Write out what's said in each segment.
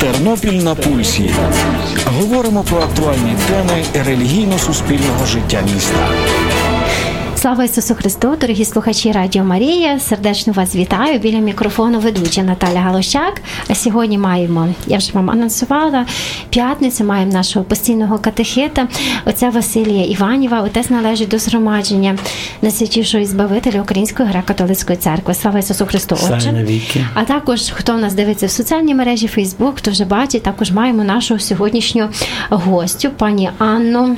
Тернопіль на пульсі. Говоримо про актуальні теми релігійно-суспільного життя міста. Слава Ісусу Христу, дорогі слухачі Радіо Марія, сердечно вас вітаю. Біля мікрофону ведуча Наталя Галощак. А сьогодні маємо, я вже вам анонсувала, п'ятницю, маємо нашого постійного катехета, отця Василія Іванєва. Отець належить до згромадження Найсвятішого Збавителя Української греко-католицької церкви. Слава Ісусу Христу, Отче. А також, хто в нас дивиться в соціальній мережі Фейсбук, хто вже бачить, також маємо нашого сьогоднішнього гостю, пані Анну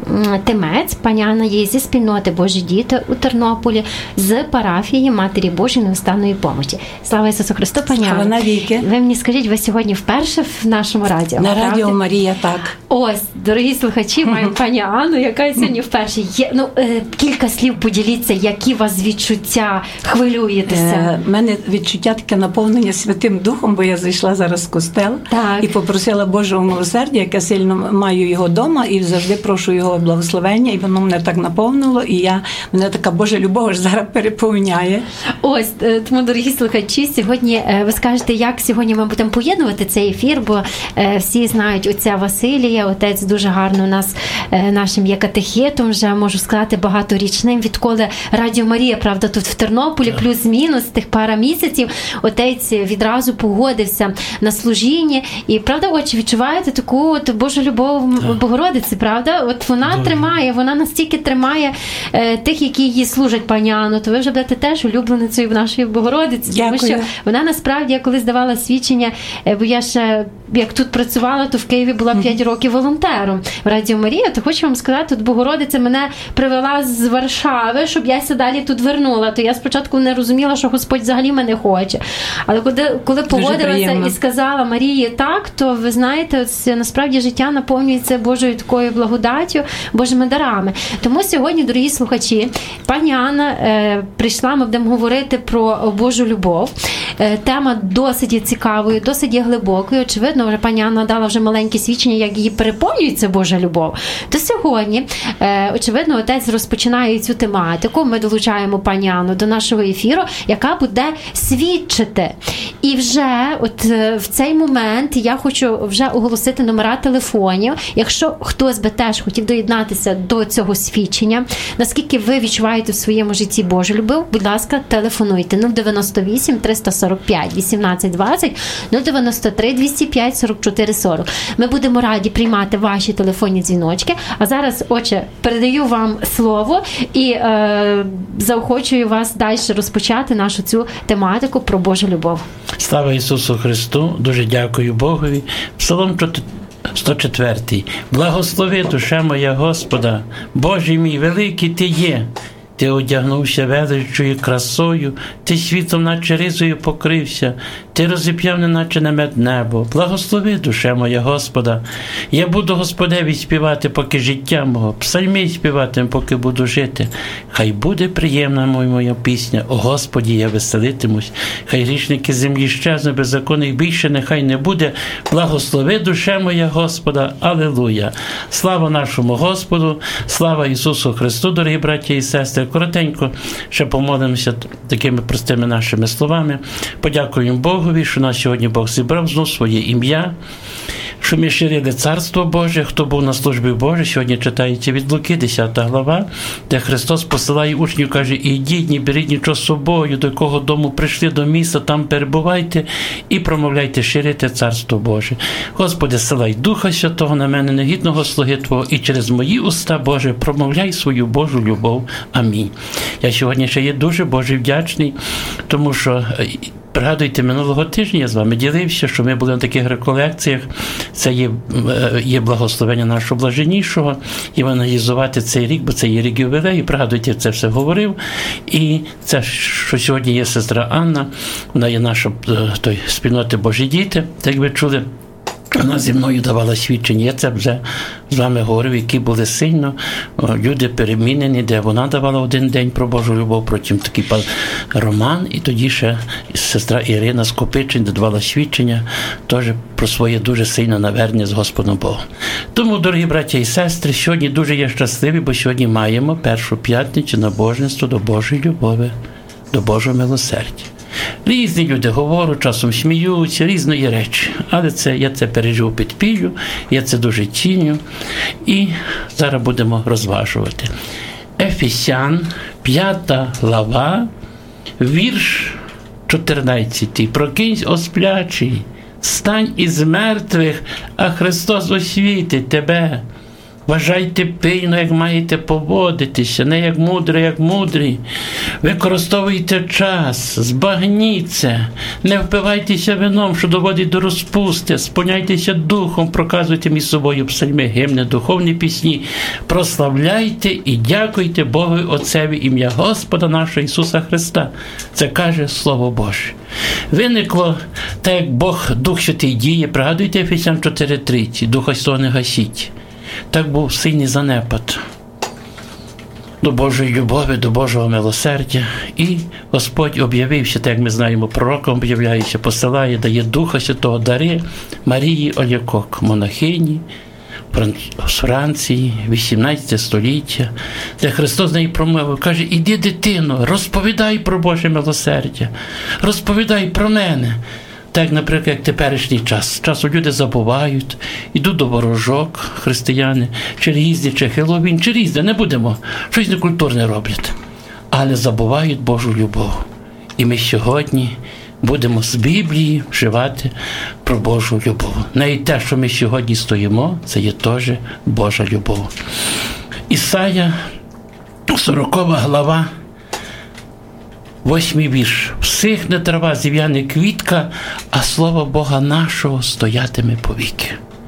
Тимець. Пані Анна є зі спільноти Божі діти у Тернополі, з парафії Матері Божої Неустанної помочі. Слава Ісусу Христу, пані Анна. Слава навіки. Ви мені скажіть, ви сьогодні вперше в нашому радіо? На Радіо Марія, так. Ось, дорогі слухачі, маємо пані Анну, яка сьогодні вперше. Кілька слів поділіться, які у вас відчуття, хвилюєтеся? У мене відчуття таке наповнення Святим Духом, бо я зайшла зараз в костел і попросила Божого милосердя, яке сильно маю його вдома, і завжди прошу його благословення, і воно мене так наповнило, і мене така Божа любов аж зараз переповняє. Ось, тому, дорогі слухачі, сьогодні ви скажете, як сьогодні ми будемо поєднувати цей ефір, бо всі знають отця Василія, отець дуже гарно у нас нашим є катехетом, вже можу сказати, багаторічним, відколи Радіо Марія, правда, тут в Тернополі, плюс-мінус, тих пара місяців, отець відразу погодився на служіння, і, правда, отче, відчуваєте таку от Божу любов Богородиці, правда? От вона тримає, вона настільки тримає тих, які її служать, пані Анно, то ви вже будете теж улюбленицею в нашої Богородиці. Дякую. Тому що вона насправді, я колись давала свідчення, бо я ще, як тут працювала, то в Києві була 5 років волонтером в Радіо Марія, то хочу вам сказати, тут Богородиця мене привела з Варшави, щоб я ся далі тут вернула. То я спочатку не розуміла, що Господь взагалі мене хоче. Але коли погодилася і сказала Марії так, то ви знаєте, насправді життя наповнюється Божою такою благодаттю, Божими дарами. Тому сьогодні, дорогі слухачі, пані Анна прийшла, ми будемо говорити про Божу любов. Тема досить цікавою, досить глибокою. Очевидно, вже пані Анна дала вже маленьке свідчення, як її переповнюється Божа любов. То сьогодні, очевидно, отець розпочинає цю тематику. Ми долучаємо пані Анну до нашого ефіру, яка буде свідчити. І вже от в цей момент я хочу вже оголосити номера телефонів. Якщо хтось би теж хотів доєднатися до цього свідчення, наскільки ви відчуваєте в своєму житті Божу любов, будь ласка, телефонуйте 098 345 1820, 093 205 44 40. Ми будемо раді приймати ваші телефонні дзвіночки. А зараз, отче, передаю вам слово і заохочую вас далі розпочати нашу цю тематику про Божу любов. Слава Ісусу Христу! Дуже дякую Богові. Псалом 104. Благослови, душа моя Господа, Боже мій, великий Ти є. Ти одягнувся величою красою, ти світом наче ризою покрився, ти розіп'яв неначе намет небо. Благослови, душа моя Господа. Я буду Господеві співати, поки життя мого, псальми співатиму, поки буду жити. Хай буде приємна моя пісня, о Господі, я веселитимусь. Хай грішники землі щезнуть, беззаконних більше нехай не буде. Благослови, душа моя Господа. Алілуя. Слава нашому Господу, слава Ісусу Христу, дорогі браті і сестри. Коротенько ще помолимося такими простими нашими словами. Подякуємо Богові, що нас сьогодні Бог зібрав знов своє ім'я, що ми ширили Царство Боже. Хто був на службі Божій, сьогодні читається від Луки, 10 глава, де Христос посилає учнів, каже, ідіть, не беріть нічого з собою, до якого дому прийшли, до міста, там перебувайте і промовляйте, ширити Царство Боже. Господи, силай Духа Святого на мене, негідного слуги Твого, і через мої уста, Боже, промовляй свою Божу любов. Амінь. Я сьогодні ще є дуже Боже вдячний, тому що пригадуйте, минулого тижня я з вами ділився, що ми були на таких реколекціях. Це є благословення нашого блаженнішого, євангелізувати цей рік, бо це є рік ювілею. Пригадуйте, це все говорив. І це, що сьогодні є сестра Анна, вона є наша спільноти Божі діти, як ви чули. Вона зі мною давала свідчення, я це вже з вами говорив, які були сильно люди перемінені, де вона давала один день про Божу любов, потім такий пан Роман, і тоді ще сестра Ірина Скопичин давала свідчення теж про своє дуже сильне навернення з Господом Богом. Тому, дорогі браття і сестри, сьогодні дуже є щасливі, бо сьогодні маємо першу п'ятницю набожництво до Божої любові, до Божого милосердя. Різні люди говорять, часом сміються, різної речі. Але я це пережив у підпіллю, я це дуже ціню. І зараз будемо розважувати. Ефесян, 5 глава, вірш 14. «Прокинься, о сплячий, стань із мертвих, а Христос освітить тебе. Вважайте пильно, як маєте поводитися, не як мудрі. Використовуйте час, збагніться, не впивайтеся вином, що доводить до розпусти, сповняйтеся духом, проказуйте між собою псальми, гімни, духовні пісні, прославляйте і дякуйте Богу Отцеві ім'я Господа нашого Ісуса Христа». Це каже Слово Боже. Виникло, так як Бог, Дух Святий діє, пригадуйте Ефесян 4:30, Духа Святого не гасіть. Так був сильний занепад до Божої любові, до Божого милосердя. І Господь об'явився, так як ми знаємо, пророком об'являється, посилає, дає Духа Святого, дари Марії Олякок, монахині з Франції, 18 століття, де Христос з неї промовив, каже: «Іди, дитино, розповідай про Боже милосердя, розповідай про мене». Так, наприклад, як теперішній час. Часу люди забувають, йдуть до ворожок, християни, чи різні, чи Хеллоуін, чи різні, не будемо, щось некультурне роблять. Але забувають Божу любов. І ми сьогодні будемо з Біблії вживати про Божу любов. Навіть те, що ми сьогодні стоїмо, це є теж Божа любов. Ісая, 40 глава, 8 вірш. «Всихне трава, зів'яне квітка, а слово Бога нашого стоятиме повіки».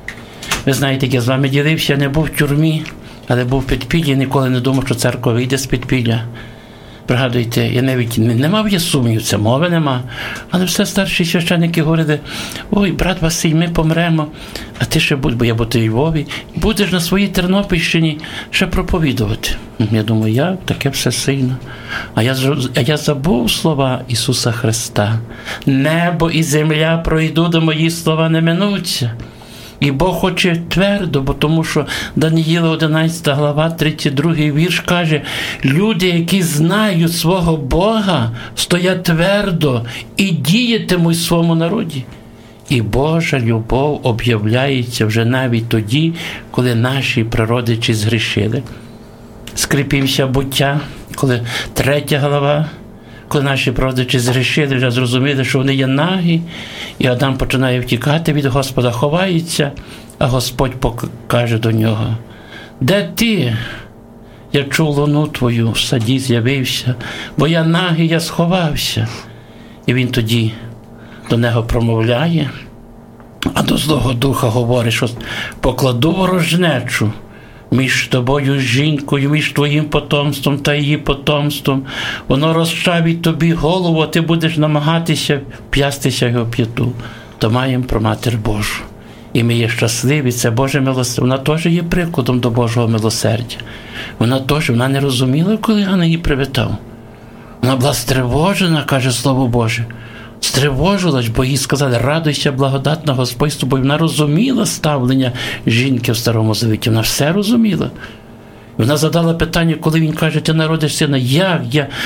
Ви знаєте, як я з вами ділився, я не був в тюрмі, але був в підпіллі, ніколи не думав, що церква вийде з підпілля. Пригадуйте, я навіть не мав я сумнів, це мови нема. Але все старші священники говорили: «Ой, брат Василь, ми помремо, а ти ще будь, бо я буду у Львові, будеш на своїй Тернопільщині ще проповідувати». Я думаю, як? Таке все сильно. А я забув слова Ісуса Христа. «Небо і земля пройдуть, до мої слова не минуться». І Бог хоче твердо, бо тому що Даниїла 11 глава, 32 вірш каже: «Люди, які знають свого Бога, стоять твердо і діятимуть в своєму народі». І Божа любов об'являється вже навіть тоді, коли наші прародичі згрішили. Скріпімося буття, коли 3 глава, коли наші прародичі згрішили, вже зрозуміли, що вони є нагі, і Адам починає втікати від Господа, ховається, а Господь каже до нього: «Де ти? Я чув луну твою, в саді з'явився, бо я нагий, я сховався». І він тоді до нього промовляє, а до Злого Духа говорить, що «покладу ворожнечу між тобою, жінкою, між твоїм потомством та її потомством. Воно розчавить тобі голову, а ти будеш намагатися вп'ястися його п'яту». То маємо про Матір Божу. І ми є щасливі, це Боже милосердя. Вона теж є прикладом до Божого милосердя. Вона не розуміла, коли Ангел її привітав. Вона була стривожена, каже Слово Боже. Стривожилась, бо їй сказали: «Радуйся, благодатна, Господь з тобою». Вона розуміла ставлення жінки в Старому Завіті, вона все розуміла. Вона задала питання, коли він каже: «Ти народиш сина». Як?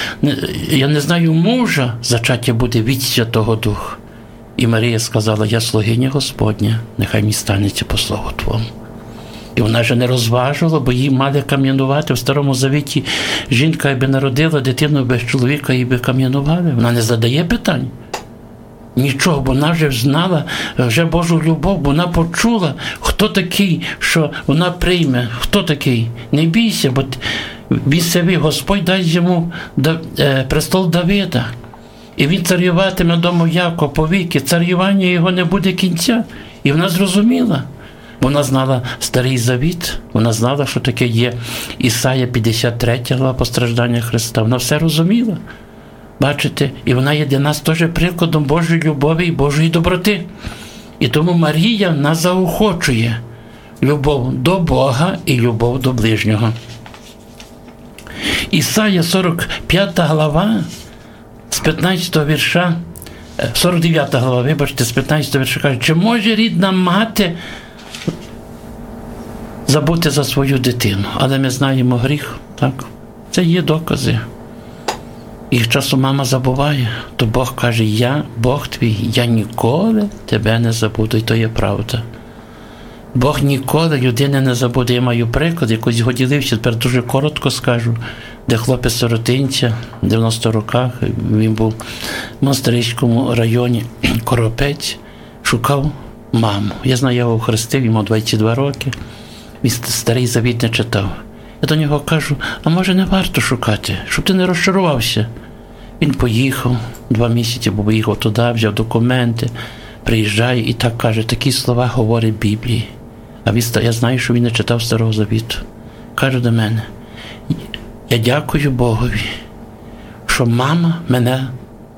Я не знаю мужа, зачаття буде від Святого Духа. І Марія сказала: «Я слугиня Господня, нехай мені станеться по слову Твому». І вона ж не розважувала, бо її мали кам'янувати. В Старому Завіті жінка, якби народила дитину без чоловіка, її би кам'янували. Вона не задає питань. Нічого, бо вона вже знала вже Божу любов, бо вона почула, хто такий, що вона прийме, хто такий. Не бійся, бо він собі, Господь дасть йому престол Давида. І він царюватиме дому Якова повіки, царювання його не буде кінця. І вона зрозуміла. Вона знала Старий Завіт, вона знала, що таке є Ісая 53 глава постраждання Христа. Вона все розуміла. Бачите? І вона є для нас теж прикладом Божої любові і Божої доброти. І тому Марія нас заохочує любов до Бога і любов до ближнього. Ісая 45 глава з 15 вірша, 49 глава, вибачте, з 15 вірша каже: «Чи може рідна мати забути за свою дитину?» Але ми знаємо гріх, так? Це є докази. І часом мама забуває, то Бог каже, я, Бог твій, я ніколи тебе не забуду, і то є правда. Бог ніколи людини не забуде. Я маю приклад, якось його ділився, тепер дуже коротко скажу, де хлопець-сиротинця, в 90 роках, він був в Монастирському районі, Коропець, шукав маму. Я знаю, я його хрестив, йому 22 роки, він Старий Завіт не читав. Я до нього кажу, а може не варто шукати, щоб ти не розчарувався. Він поїхав, 2 місяці, бо поїхав туди, взяв документи, приїжджає і так каже, такі слова говорить Біблії. А я знаю, що він не читав Старого Завіту. Каже до мене, я дякую Богові, що мама мене,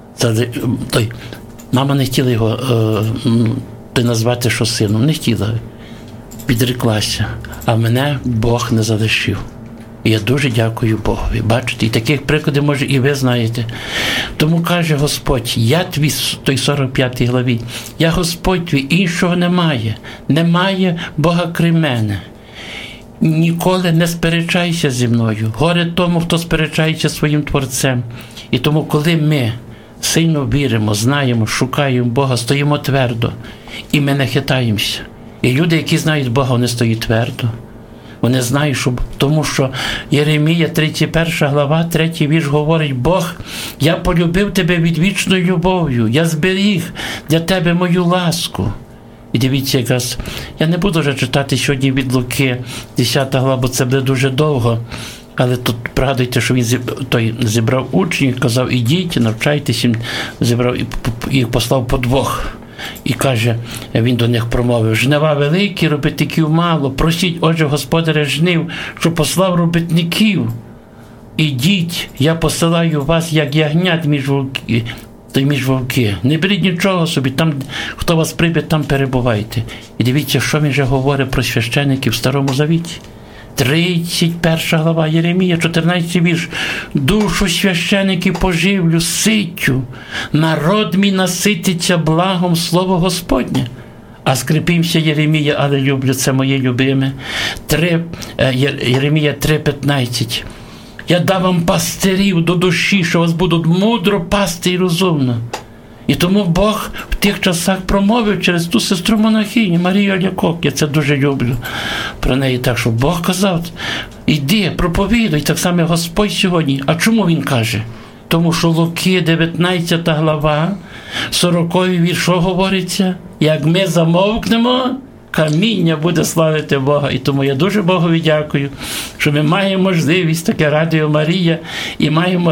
мама не хотіла його назвати, що сином, не хотіла, відреклася, а мене Бог не залишив. І я дуже дякую Богові. Бачите, і таких прикладів, може, і ви знаєте. Тому каже Господь, я твій, той 45 главі, я Господь твій, іншого немає. Немає Бога крім мене. Ніколи не сперечайся зі мною. Горе тому, хто сперечається своїм Творцем. І тому, коли ми сильно віримо, знаємо, шукаємо Бога, стоїмо твердо, і ми не хитаємося. І люди, які знають Бога, вони стоять твердо. Вони знають, що, тому що Єремія, 31 глава, 3 вірш говорить, Бог, я полюбив тебе відвічною любов'ю, я зберіг для тебе мою ласку. І дивіться, якраз, я не буду вже читати сьогодні від Луки, 10 глава, бо це буде дуже довго, але тут пригадуйте, що він зібрав учнів, казав, ідіть, навчайтесь, зібрав і їх послав по 2. І каже, він до них промовив, жнива великі, робітників мало, просіть, отже, господаря жнив, що послав робітників. Ідіть, я посилаю вас, як ягнят між вовки. Не беріть нічого собі, там, хто вас прийде, там перебувайте. І дивіться, що він же говорить про священиків в Старому Завіті. 31 глава Єремія, 14 вірш. Душу священиків поживлю ситтю, народ мій насититься благом слово Господнє. А скрипімся Єремія, але люблю, це моє любиме. Єремія 3:15. Я дав вам пастирів до душі, що вас будуть мудро пасти і розумно. І тому Бог в тих часах промовив через ту сестру-монахиню Марію Алякок. Я це дуже люблю про неї. Так, що Бог казав, іди, проповідуй, так само Господь сьогодні. А чому Він каже? Тому що Луки, 19 глава, 40 вірш, що говориться? Як ми замовкнемо, каміння буде славити Бога. І тому я дуже Богові дякую, що ми маємо можливість, таке Радіо Марія, і маємо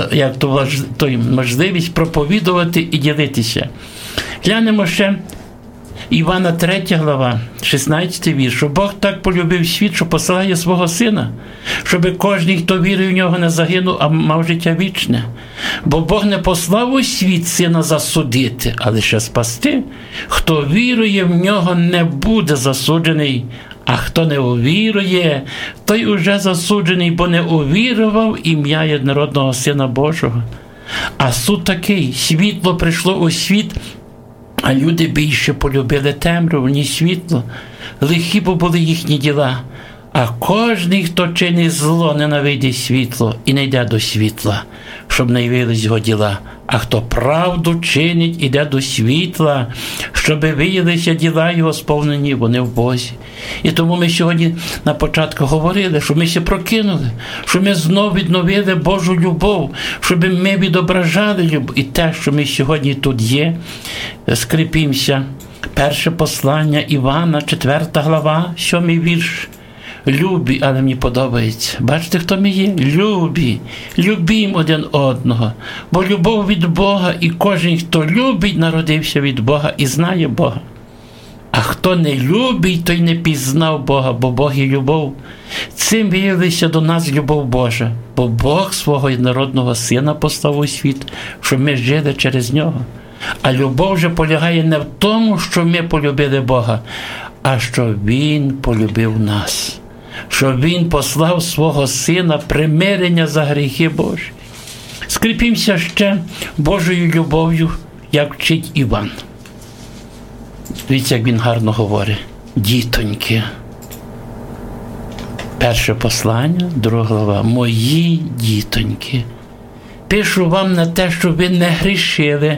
можливість проповідувати і ділитися. Глянемо ще Івана 3 глава, 16 вірш, що Бог так полюбив світ, що посилає свого Сина, щоб кожен, хто вірує в Нього, не загинув, а мав життя вічне. Бо Бог не послав у світ Сина засудити, а лише спасти. Хто вірує в Нього, не буде засуджений, а хто не увірує, той уже засуджений, бо не увірував ім'я єдинородного Сина Божого. А суд такий, світло прийшло у світ, а люди більше полюбили темряву, ніж світло. Лихі бо були їхні діла. А кожний, хто чинить зло, ненавидить світло і не йде до світла, щоб не явились його діла. А хто правду чинить, іде до світла, щоб виявилися діла його сповнені, вони в Бозі. І тому ми сьогодні на початку говорили, що ми ще прокинули, що ми знов відновили Божу любов, щоб ми відображали любов. І те, що ми сьогодні тут є, скріпімося. Перше послання Івана, 4 глава, 7 вірш. Любі, але мені подобається. Бачите, хто ми є? Любі. Любім один одного. Бо любов від Бога, і кожен, хто любить, народився від Бога і знає Бога. А хто не любить, той не пізнав Бога, бо Бог є любов. Цим виявилася до нас любов Божа, бо Бог свого єдинородного Сина послав у світ, щоб ми жили через Нього. А любов же полягає не в тому, що ми полюбили Бога, а що Він полюбив нас. Що Він послав свого Сина примирення за гріхи Божі. Скріпімося ще Божою любов'ю, як вчить Іван. Дивіться, як він гарно говорить. Дітоньки. Перше послання, 2 глава. Мої дітоньки. пишу вам на те, щоб ви не грішили.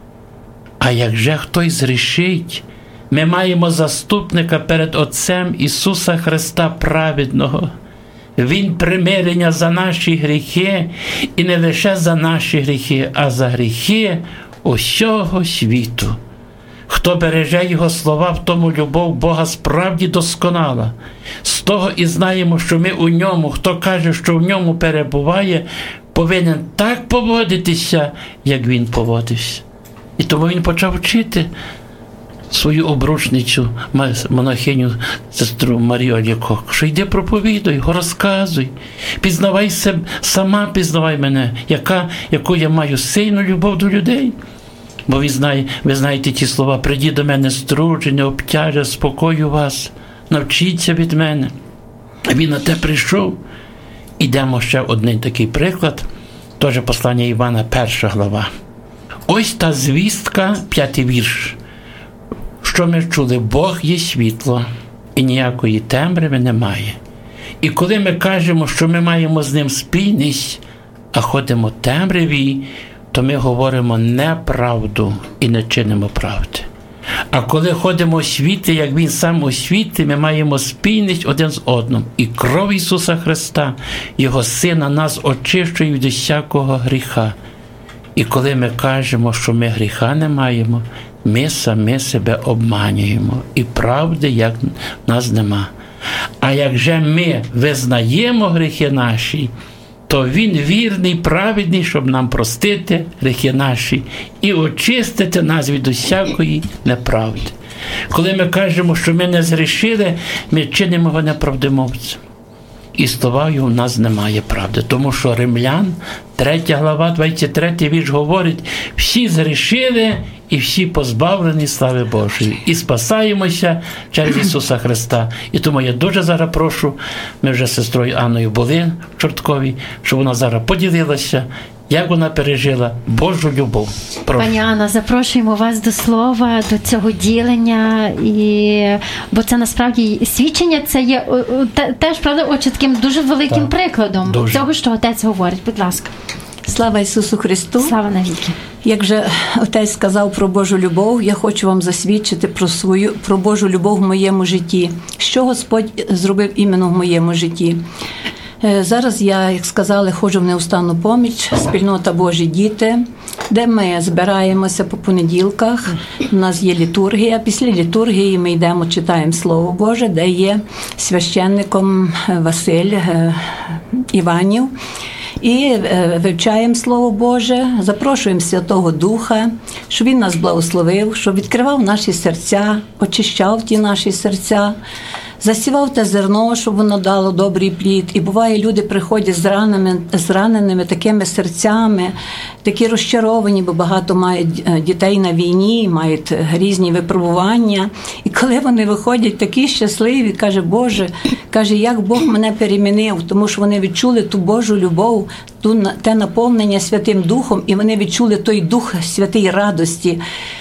А як же хтось згрішить, ми маємо заступника перед Отцем Ісуса Христа праведного. Він примирення за наші гріхи, і не лише за наші гріхи, а за гріхи усього світу. Хто береже Його слова, в тому любов Бога справді досконала. З того і знаємо, що ми у Ньому, хто каже, що в Ньому перебуває, повинен так поводитися, як Він поводився. І тому він почав вчити свою обручницю, монахиню, сестру Марію Алікок, що йди проповідуй, розказуй, пізнавай себе, сама пізнавай мене, яку я маю сильну любов до людей. Бо ви знаєте ті слова: прийдіть до мене струджені, обтяжа, спокою вас, навчіться від мене. А він на те прийшов. Ідемо ще один такий приклад, теж послання Івана, 1 глава. Ось та звістка, 5 вірш. Що ми чули? Бог є світло, і ніякої темряви немає. І коли ми кажемо, що ми маємо з ним спільність, а ходимо в темряві, то ми говоримо неправду і не чинимо правди. А коли ходимо у світлі, як Він сам у світлі, ми маємо спільність один з одним. І кров Ісуса Христа, Його Сина, нас очищує від усякого гріха. І коли ми кажемо, що ми гріха не маємо, ми самі себе обманюємо. І правди, як нас нема. А як же ми визнаємо гріхи наші, то Він вірний, праведний, щоб нам простити гріхи наші і очистити нас від усякої неправди. Коли ми кажемо, що ми не згрішили, ми чинимо його неправдомовцем. І слова його в нас немає правди. Тому що Римлян, 3 глава, 23 вірш говорить: всі згрішили і всі позбавлені слави Божої. І спасаємося через Ісуса Христа. І тому я дуже зараз прошу, ми вже з сестрою Анною були в Чорткові, щоб вона зараз поділилася, як вона пережила Божу любов. Прошу. Пані Анна, запрошуємо вас до слова, до цього ділення, бо це насправді свідчення, це є теж, правда, отже, таким дуже великим прикладом того, що Отець говорить. Будь ласка. Слава Ісусу Христу! Слава навіки! Як же Отець сказав про Божу любов, я хочу вам засвідчити про Божу любов в моєму житті. Що Господь зробив іменно в моєму житті? Зараз я, як сказали, ходжу в неустанну поміч, спільнота Божі діти, де ми збираємося по понеділках. У нас є літургія. Після літургії ми йдемо, читаємо Слово Боже, де є священником Василь Іванів. І вивчаємо Слово Боже, запрошуємо Святого Духа, щоб Він нас благословив, щоб відкривав наші серця, очищав ті наші серця, засівав те зерно, щоб воно дало добрий плід. І буває, люди приходять з раненими такими серцями, такі розчаровані, бо багато мають дітей на війні, мають різні випробування. І коли вони виходять такі щасливі, каже: Боже, як Бог мене перемінив, тому що вони відчули ту Божу любов, те наповнення Святим Духом, і вони відчули той Дух Святий радості.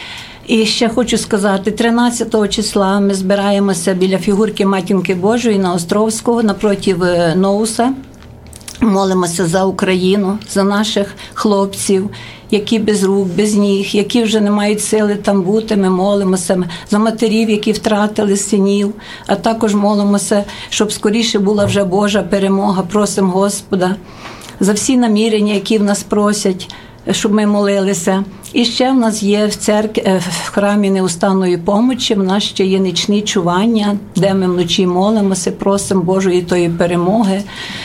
І ще хочу сказати, 13 числа ми збираємося біля фігурки Матінки Божої на Островського, напроти Ноуса. Молимося за Україну, за наших хлопців, які без рук, без ніг, які вже не мають сили там бути. Ми молимося за матерів, які втратили синів, а також молимося, щоб скоріше була вже Божа перемога. Просимо Господа за всі намірення, які в нас просять, щоб ми молилися. І ще в нас є в храмі неустанної помочі, в нас ще є нічні чування, де ми вночі молимося, просимо Божої тої перемоги,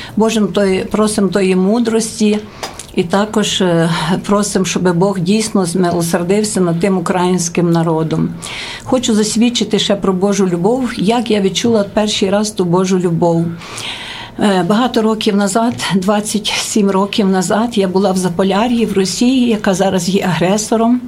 просимо тої мудрості. І також просимо, щоб Бог дійсно змилосердився над тим українським народом. Хочу засвідчити ще про Божу любов, як я відчула перший раз ту Божу любов. Багато років назад, 27 років назад, я була в Заполяр'ї, в Росії, яка зараз є агресором.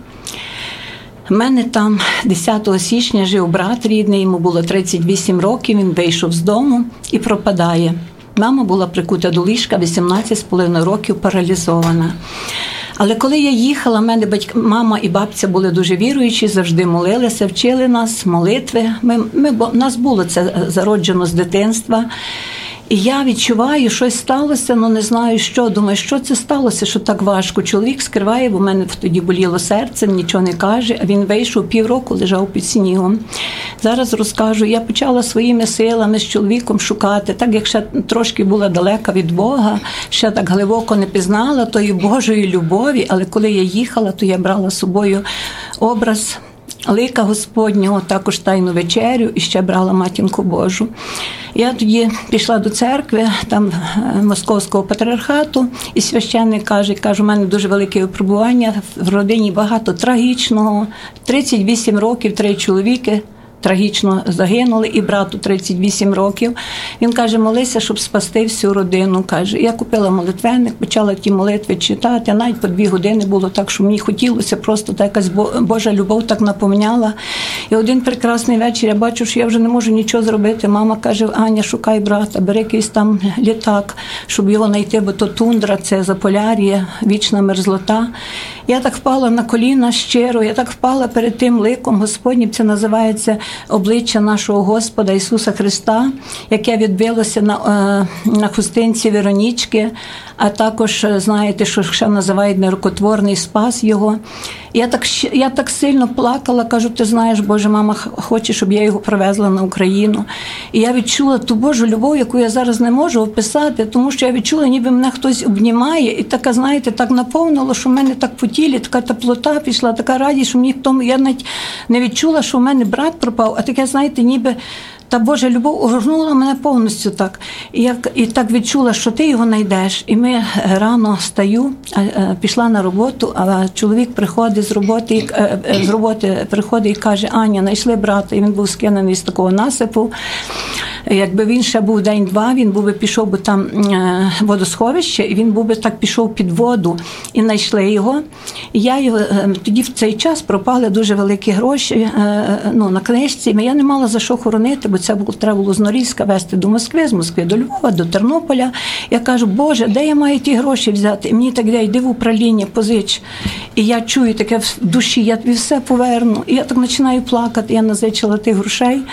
У мене там 10 січня жив брат рідний, йому було 38 років, він вийшов з дому і пропадає. Мама була прикута до ліжка, 18,5 років, паралізована. Але коли я їхала, в мене мама і бабця були дуже віруючі, завжди молилися, вчили нас молитви. Нас було це зароджено з дитинства. І я відчуваю, щось сталося, але не знаю що. Думаю, що це сталося, що так важко. Чоловік скриває, бо в мене тоді боліло серце, нічого не каже. А він вийшов, півроку лежав під снігом. Зараз розкажу, я почала своїми силами з чоловіком шукати, так як ще трошки була далека від Бога, ще так глибоко не пізнала тої Божої любові, але коли я їхала, то я брала з собою образ лика Господнього, також Тайну вечерю і ще брала Матінку Божу. Я тоді пішла до церкви, там Московського патріархату, і священник каже, у мене дуже велике випробування, в родині багато трагічного, 38 років, 3 чоловіки трагічно загинули, і брату 38 років. Він каже, молися, щоб спасти всю родину. Каже, я купила молитвенник, почала ті молитви читати, навіть по 2 години було так, що мені хотілося, просто та якась Божа любов так наповняла. І один прекрасний вечір я бачу, що я вже не можу нічого зробити. Мама каже, Аня, шукай брата, бери якийсь там літак, щоб його знайти, бо то тундра, це Заполяр'я, вічна мерзлота. Я так впала на коліна щиро, я так впала перед тим ликом Господнім, це називається обличчя нашого Господа Ісуса Христа, яке відбилося на хустинці Веронічки, а також, знаєте, що ще називають нерукотворний спас його. Я так сильно плакала, кажу, ти знаєш, Боже, мама хоче, щоб я його привезла на Україну. І я відчула ту Божу любов, яку я зараз не можу описати, тому що я відчула, ніби мене хтось обнімає, і така, знаєте, так наповнило, що в мене так по тілі, така теплота пішла, така радість, що мені в тому, я навіть не відчула, що в мене брат пропав, а таке, знаєте, ніби та Божа любов огорнула мене повністю так. І так відчула, що ти його знайдеш. І ми рано встаю, пішла на роботу, а чоловік приходить з роботи приходить і каже, Аня, знайшли брата. І він був скинений з такого насипу. Якби він ще був день-два, він був би пішов, бо там водосховище, і він був би так пішов під воду, і знайшли його. І я його, тоді в цей час пропали дуже великі гроші на книжці. Я не мала за що хоронити, бо це треба було з Норильська везти до Москви, з Москви до Львова, до Тернополя. Я кажу, Боже, де я маю ті гроші взяти? І мені так йди в управління, позич. І я чую таке в душі, я тобі все поверну. І я так починаю плакати, я назичила тих грошей.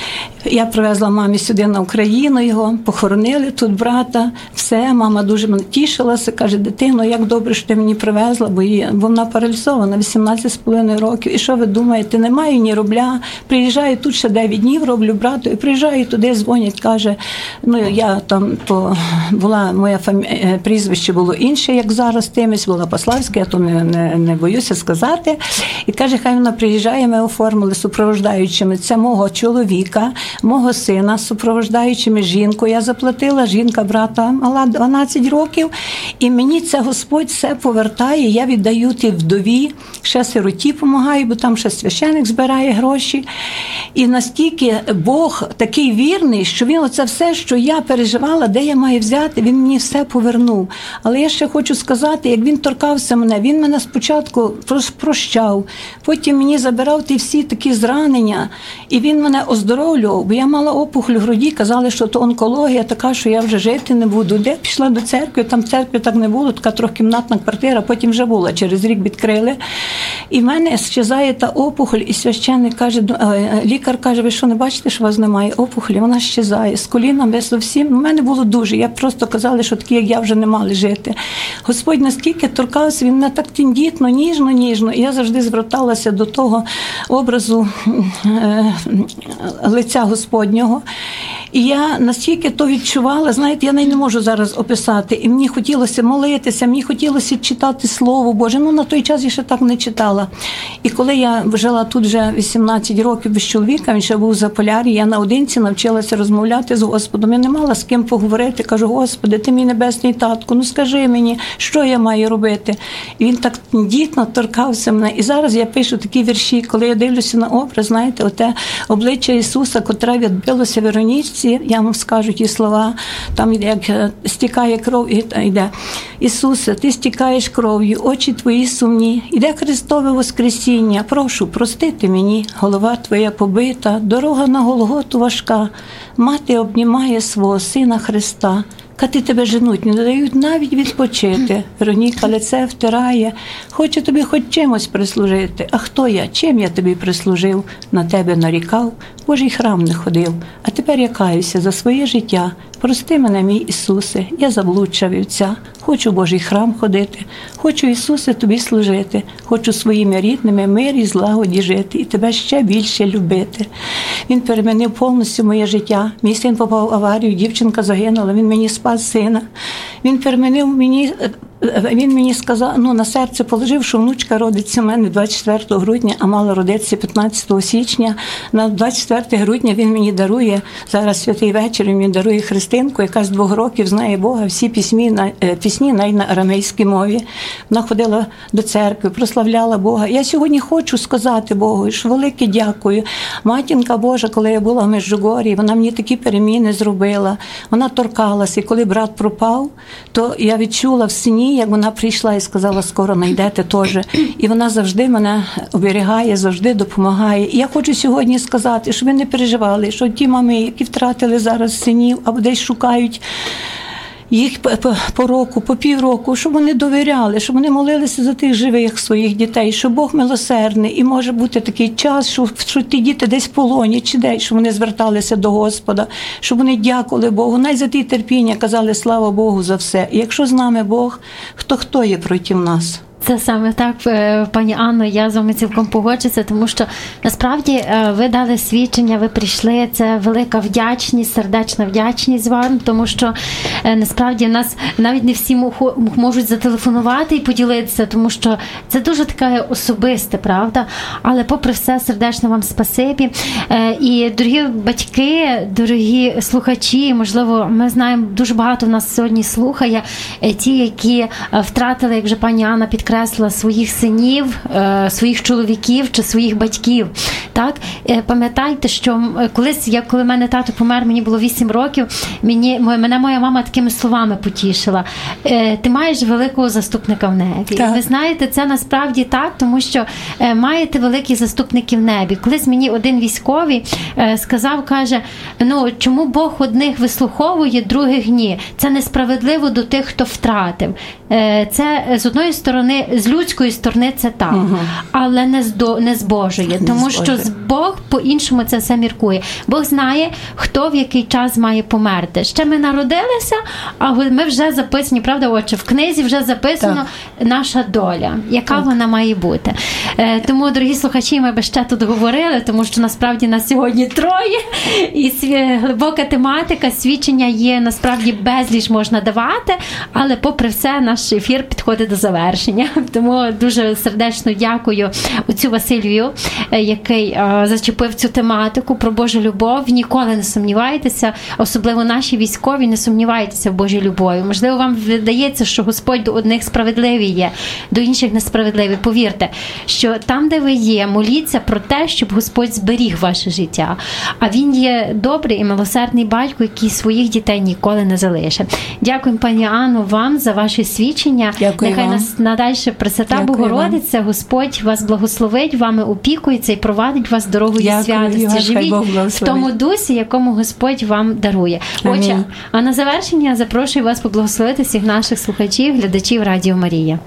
Я привезла мамі сюди на Україну його, похоронили тут брата, все, мама дуже мене тішилася, каже, дитино, як добре, що ти мені привезла, бо вона паралізована, 18,5 років, і що ви думаєте, не маю ні рубля, приїжджаю тут ще 9 днів, роблю брату, і приїжджаю туди, дзвонять, каже, я там, була, моє прізвище було інше, як зараз, Тимець, була Пославська, я то не боюся сказати, і каже, хай вона приїжджає, ми оформили супроводжаючими, це мого чоловіка, мого сина, супроводжаючими жінку. Я заплатила, жінка брата мала 12 років, і мені це Господь все повертає, я віддаю ті вдові, ще сироті допомагаю, бо там ще священик збирає гроші. І настільки Бог такий вірний, що він оце все, що я переживала, де я маю взяти, він мені все повернув. Але я ще хочу сказати, як він торкався мене, він мене спочатку прощав, потім мені забирав ті всі такі зранення, і він мене оздоровлював, бо я мала опухоль в груді, казали, що то онкологія така, що я вже жити не буду. Де пішла до церкви, там церкви так не було, така трьохкімнатна квартира, потім вже була, через рік відкрили. І в мене щезає та опухоль, і священник каже, лікар каже, ви що, не бачите, що у вас немає опухолі? Вона щезає, з колінами зовсім. У мене було дуже, я просто казала, що такі, як я, вже не мали жити. Господь наскільки торкався, він мене так тендітно, ніжно, і я завжди зверталася до того образу лиця Господнього. І я настільки то відчувала, знаєте, я не можу зараз описати. І мені хотілося молитися, мені хотілося читати Слово Боже. На той час я ще так не читала. І коли я жила тут вже 18 років без чоловіка, він ще був в Заполяр'ї, я наодинці навчилася розмовляти з Господом. Я не мала з ким поговорити. Кажу, Господи, ти мій небесний татко, скажи мені, що я маю робити? І він так дітно торкався мене. І зараз я пишу такі вірші, коли я дивлюся на образ, знаєте, оте обличчя Ісуса, котре відбилося Веронічці, я вам скажу ті слова, там як стікає кров, йде. Ісусе, ти стікаєш кров'ю, очі твої сумні, іде Христове воскресіння, прошу, простити мені, голова твоя побита, дорога на Голготу важка, мати обнімає свого Сина Христа. Кати тебе женуть, не дають навіть відпочити. Вероніка лице втирає, хоче тобі хоч чимось прислужити. А хто я? Чим я тобі прислужив? На тебе нарікав, Божий храм не ходив. А тепер я каюся за своє життя. Прости мене, мій Ісусе, я заблудша вівця, хочу в Божий храм ходити, хочу, Ісусе, Тобі служити, хочу своїми рідними мир і злагоді жити і Тебе ще більше любити. Він перемінив повністю моє життя. Мій син попав в аварію, дівчинка загинула, він мені спас сина. Він перемінив він мені сказав, на серце положив, що внучка родиться в мене 24 грудня, а мала родитися 15 січня. На 24 грудня він мені дарує, зараз святий вечір, він мені дарує Христинку, яка з 2 років знає Бога, всі пісні навіть на арамейській мові. Вона ходила до церкви, прославляла Бога. Я сьогодні хочу сказати Богу, що велике дякую. Матінка Божа, коли я була в Меджугорі, вона мені такі переміни зробила. Вона торкалася, і коли брат пропав, то я відчула в сині, як вона прийшла і сказала, скоро знайдете теж. І вона завжди мене оберігає, завжди допомагає. І я хочу сьогодні сказати, щоб ви не переживали, що ті мами, які втратили зараз синів, або десь шукають їх по року, по півроку, щоб вони довіряли, щоб вони молилися за тих живих своїх дітей, що Бог милосердний, і може бути такий час, що ті діти десь в полоні, чи десь, щоб вони зверталися до Господа, щоб вони дякували Богу, навіть за ті терпіння казали слава Богу за все. І якщо з нами Бог, хто є проти нас? Це саме так, пані Анно, я з вами цілком погоджуся, тому що насправді ви дали свідчення, ви прийшли, це велика вдячність, сердечна вдячність вам, тому що насправді в нас навіть не всі можуть зателефонувати і поділитися, тому що це дуже таке особисте, правда? Але попри все, сердечно вам спасибі. І дорогі батьки, дорогі слухачі, можливо, ми знаємо, дуже багато в нас сьогодні слухає, ті, які втратили, як вже пані Анна підкреслила, своїх синів, своїх чоловіків чи своїх батьків. Так? Пам'ятайте, що коли в мене тато помер, мені було 8 років, мене моя мама такими словами потішила. Ти маєш великого заступника в небі. Так. Ви знаєте, це насправді так, тому що маєте великі заступники в небі. Колись мені один військовий сказав, каже, чому Бог одних вислуховує, других ні. Це несправедливо до тих, хто втратив. Це з одної сторони, з людської сторони це так, але не з Божої, тому що Бог по-іншому це все міркує. Бог знає, хто в який час має померти. Ще ми народилися, а ми вже записані, правда, отче, в книзі вже записано наша доля, яка вона має бути. Тому, дорогі слухачі, ми би ще тут говорили, тому що насправді нас сьогодні 3, і глибока тематика, свідчення є, насправді безліч можна давати, але попри все наш ефір підходить до завершення. Тому дуже сердечно дякую отцю Василію, який зачепив цю тематику про Божу любов. Ніколи не сумнівайтеся, особливо наші військові, не сумнівайтеся в Божій любові. Можливо, вам видається, що Господь до одних справедливий є, до інших несправедливий. Повірте, що там, де ви є, моліться про те, щоб Господь зберіг ваше життя. А Він є добрий і милосердний батько, який своїх дітей ніколи не залишить. Дякую, пані Анно, вам за ваші свідчення. Дякую. Нехай вам. нас надальше Пресвята Богородиця, Господь вас благословить, вами опікується і провадить вас дорогою святості. Живіть в тому дусі, якому Господь вам дарує. Отже, а на завершення запрошую вас поблагословити всіх наших слухачів, глядачів Радіо Марія.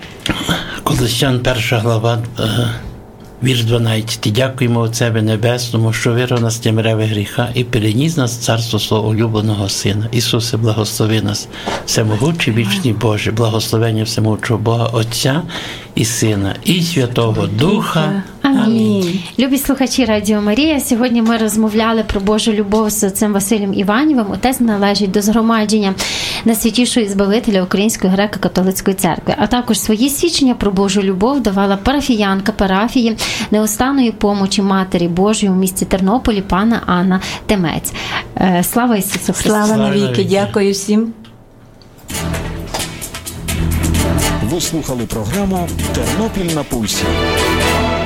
Колосян, 1 глава, вірш 12. Дякуємо Отцеві Небесному, що вирвав нас темряви гріха і переніс нас в царство свого улюбленого Сина. Ісусе, благослови нас, всемогучий, вічний Боже, благословення всемогучого Бога, Отця і Сина, і Святого Духа. Амінь. Любі слухачі Радіо Марія, сьогодні ми розмовляли про Божу любов з отцем Василем Іванівим. Отець належить до згромадження Найсвятішої Збавителя Української греко-католицької церкви. А також свої свідчення про Божу любов давала парафіянка парафії Неустанної помочі Матері Божої у місті Тернополі пана Анна Темець. Слава Ісусу Христу! Слава навіки! Дякую всім! Ви слухали програму «Тернопіль на пульсі».